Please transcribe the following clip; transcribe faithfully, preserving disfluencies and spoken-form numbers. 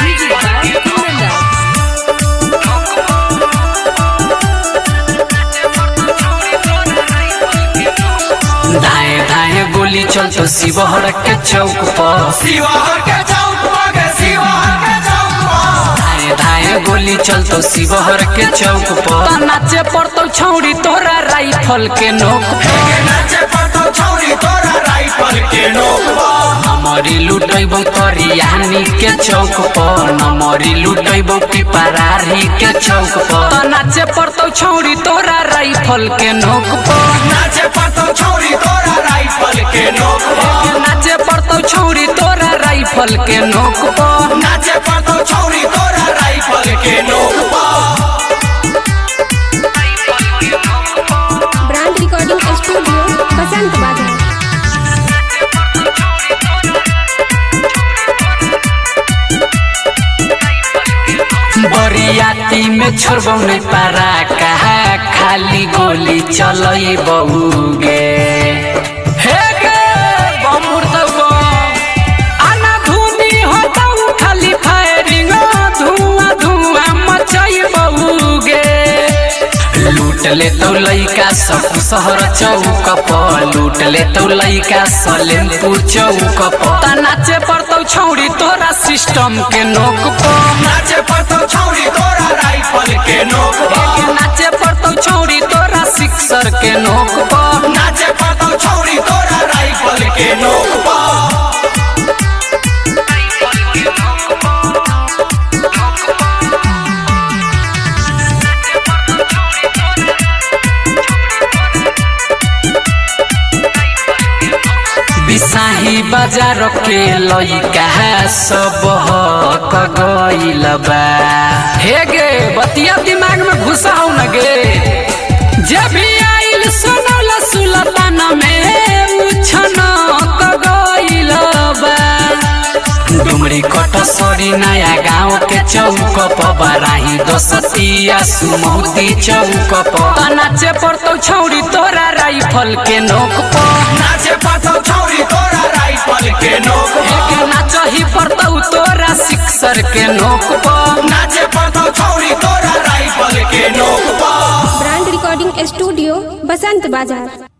दाएं दाएं गोली चल तो शिवहर के चौक पर शिवहर के चौक पर शिवहर के चौक पर दाएं दाएं गोली चल तो शिवहर के चौक पर नाचे पड़तो छौड़ी तोरा राइफल के नोक पर नाचे पड़तो छौड़ी तोरा राइफल के नोक पर नमरी लुटैबो करियानी के चौक पर नमरी लुटैबो पिपरारी के चौक पर नाचे पड़तो छौड़ी तोरा राइफल के नोक पर नाचे पड़तो छौड़ी तोरा राइफल के नोक पर नाचे पड़तो छौड़ी तोरा राइफल के नोक पर नाचे पड़तो छौड़ी तोरा राइफल के नोक पर ब्रांड रिकॉर्डिंग स्टूडियो बसंत बाजार। बरियाती में छोड़बो नहीं पारा कहा खाली गोली चलई बहुगे हे गे बमुर दबो आना धुनी होतौ खाली फायरिंग धुआं धुआं मचई बहुगे लूट ले तो लइका सब शहर चौक पर लूट ले तो लइका सलेमपुर चौक पर नाचे पड़तो छौड़ी तोरा सिस्टम के नोक पर नाचे पड़तो छौड़ी तोरा राइफल के नोक पर नाचे पड़तो छौड़ी तोरा सिक्सर के नोक पर नाचे पड़तो छौड़ी तोरा राइफल के नोक पर बिसाही बाजार के लइका सब हक गइल बा हे गे बतिया दिमाग में घुसाऊ न गे जब भी आइल सुनल सुलतान में उछन क गइल बा डुमरी कटसरी नया गाँव के चौक पर बराही दसतिया सुमौती चौक पर नाचे पड़तो छौड़ी तोरा राइफल के नोक पर नाचे पड़तो छौड़ी तोरा राइफल के नोक पर नाचही पड़तो तोरा सिक्सर के नोक पर नाचे पड़तो छौड़ी तोरा राइफल के नोक पर ब्रांड रिकॉर्डिंग स्टूडियो बसंत बाजार।